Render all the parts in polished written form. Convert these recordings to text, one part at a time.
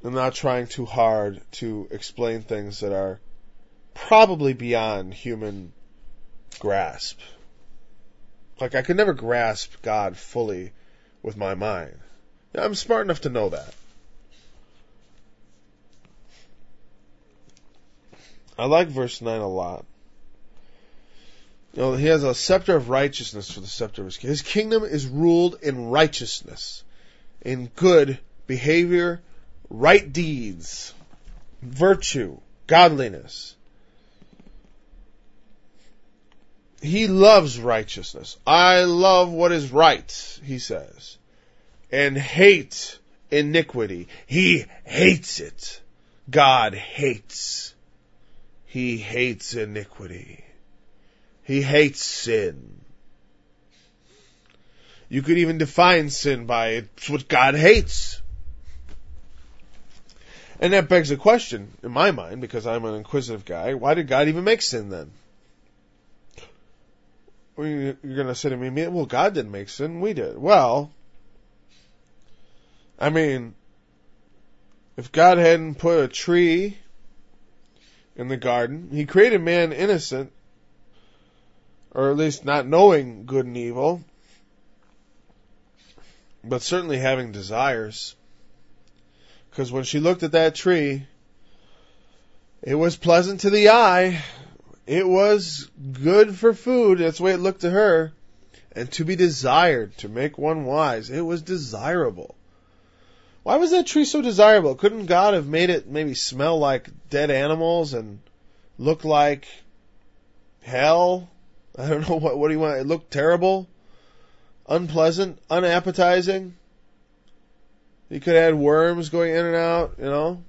I'm not trying too hard to explain things that are probably beyond human grasp. Like, I could never grasp God fully with my mind. I'm smart enough to know that. I like verse 9 a lot. He has a scepter of righteousness for the scepter of his kingdom. His kingdom is ruled in righteousness, in good behavior, right deeds, virtue, godliness. He loves righteousness. I love what is right, he says, and hate iniquity. He hates it. God hates. He hates iniquity. He hates sin. You could even define sin by it's what God hates. And that begs a question in my mind, because I'm an inquisitive guy. Why did God even make sin then? Well, you're going to say to me, well, God didn't make sin, we did. Well, I mean, if God hadn't put a tree in the garden, he created man innocent, or at least not knowing good and evil, but certainly having desires. Because when she looked at that tree, it was pleasant to the eye. It was good for food. That's the way it looked to her. And to be desired, to make one wise. It was desirable. Why was that tree so desirable? Couldn't God have made it maybe smell like dead animals and look like hell? I don't know, what do you want? It looked terrible, unpleasant, unappetizing. You could have had worms going in and out, you know.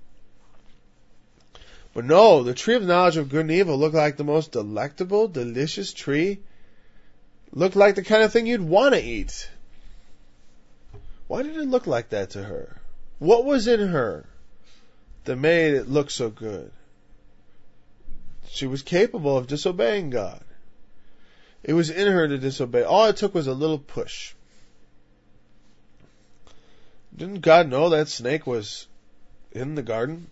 But no, the tree of knowledge of good and evil looked like the most delectable, delicious tree. Looked like the kind of thing you'd want to eat. Why did it look like that to her? What was in her that made it look so good? She was capable of disobeying God. It was in her to disobey. All it took was a little push. Didn't God know that snake was in the garden?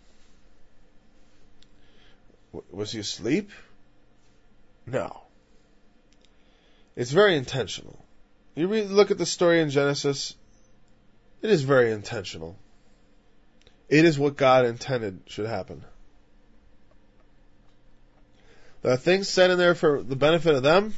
Was he asleep? No. It's very intentional. You look at the story in Genesis, it is very intentional. It is what God intended should happen. There are things said in there for the benefit of them,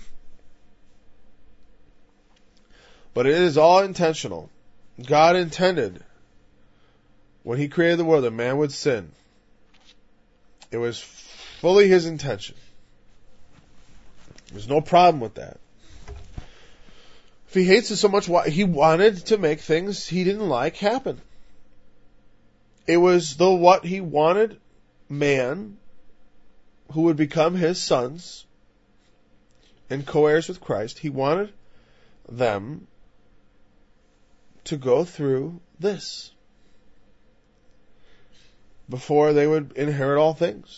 but it is all intentional. God intended, when he created the world, that man would sin. It was fully his intention. There's no problem with that. If he hates it so much, he wanted to make things he didn't like happen. It was what he wanted man, who would become his sons and co-heirs with Christ, he wanted them to go through this before they would inherit all things.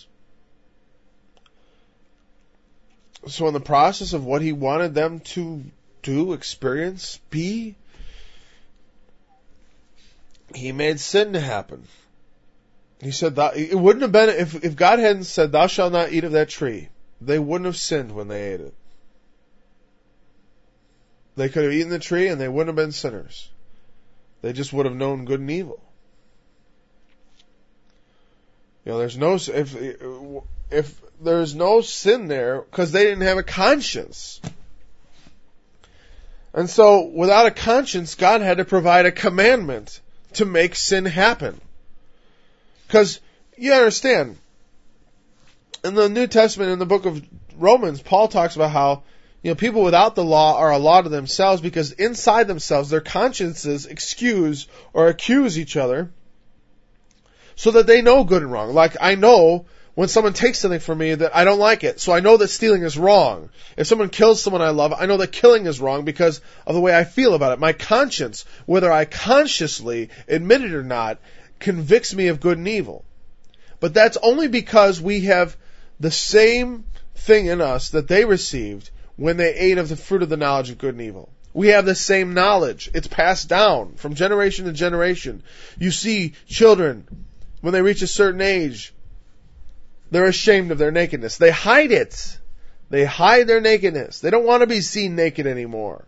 So in the process of what he wanted them to do, experience, be, he made sin to happen. He said that it wouldn't have been, if God hadn't said, thou shalt not eat of that tree, they wouldn't have sinned when they ate it. They could have eaten the tree and they wouldn't have been sinners. They just would have known good and evil. You know, there's no, if there's no sin there, because they didn't have a conscience. And so, without a conscience, God had to provide a commandment to make sin happen. Because, you understand, in the New Testament, in the book of Romans, Paul talks about how, you know, people without the law are a law to themselves because inside themselves, their consciences excuse or accuse each other so that they know good and wrong. Like, I know when someone takes something from me that I don't like it, so I know that stealing is wrong. If someone kills someone I love, I know that killing is wrong because of the way I feel about it. My conscience, whether I consciously admit it or not, convicts me of good and evil. But that's only because we have the same thing in us that they received when they ate of the fruit of the knowledge of good and evil. We have the same knowledge. It's passed down from generation to generation. You see children, when they reach a certain age, they're ashamed of their nakedness. They hide it. They hide their nakedness. They don't want to be seen naked anymore.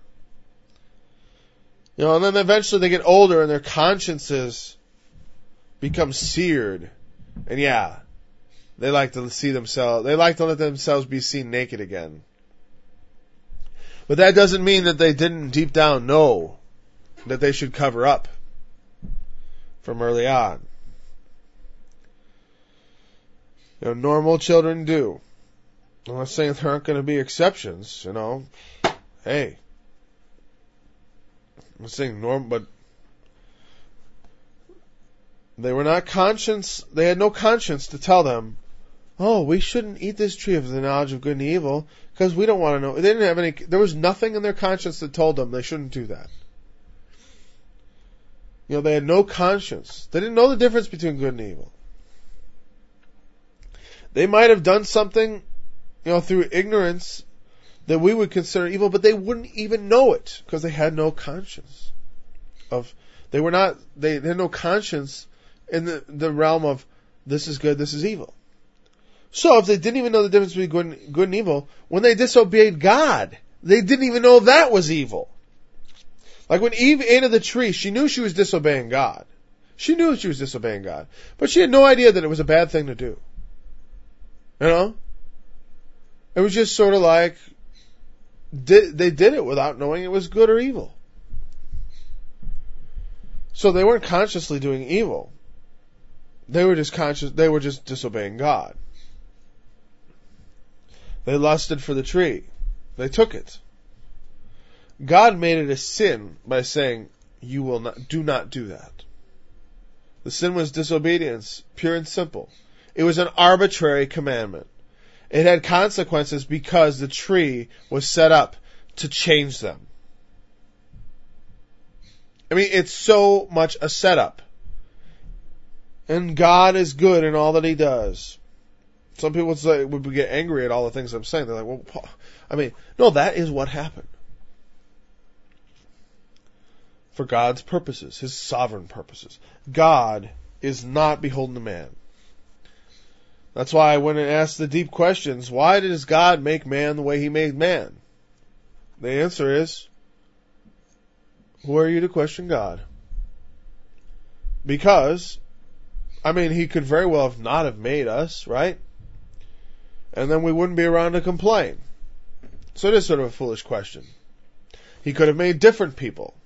And then eventually they get older and their consciences become seared. And they like to see themselves, they like to let themselves be seen naked again. But that doesn't mean that they didn't deep down know that they should cover up from early on. Normal children do. I'm not saying there aren't going to be exceptions, Hey. I'm saying but they were not conscious, they had no conscience to tell them, oh, we shouldn't eat this tree of the knowledge of good and evil, because we don't want to know. They didn't have there was nothing in their conscience that told them they shouldn't do that. They had no conscience. They didn't know the difference between good and evil. They might have done something, through ignorance that we would consider evil, but they wouldn't even know it because they had no conscience they had no conscience in the realm of this is good, this is evil. So if they didn't even know the difference between good and evil, when they disobeyed God, they didn't even know that was evil. Like when Eve ate of the tree, she knew she was disobeying God. She knew she was disobeying God, but she had no idea that it was a bad thing to do. It was just sort of like they did it without knowing it was good or evil. So they weren't consciously doing evil. They were just disobeying God. They lusted for the tree. They took it. God made it a sin by saying, do not do that. The sin was disobedience, pure and simple. It was an arbitrary commandment. It had consequences because the tree was set up to change them. It's so much a setup. And God is good in all that He does. Some people would get angry at all the things I'm saying. They're like, no, that is what happened. For God's purposes, His sovereign purposes. God is not beholden to man. That's why when it asks the deep questions, why does God make man the way He made man? The answer is, who are you to question God? Because, He could very well not have made us, right? And then we wouldn't be around to complain. So it is sort of a foolish question. He could have made different people.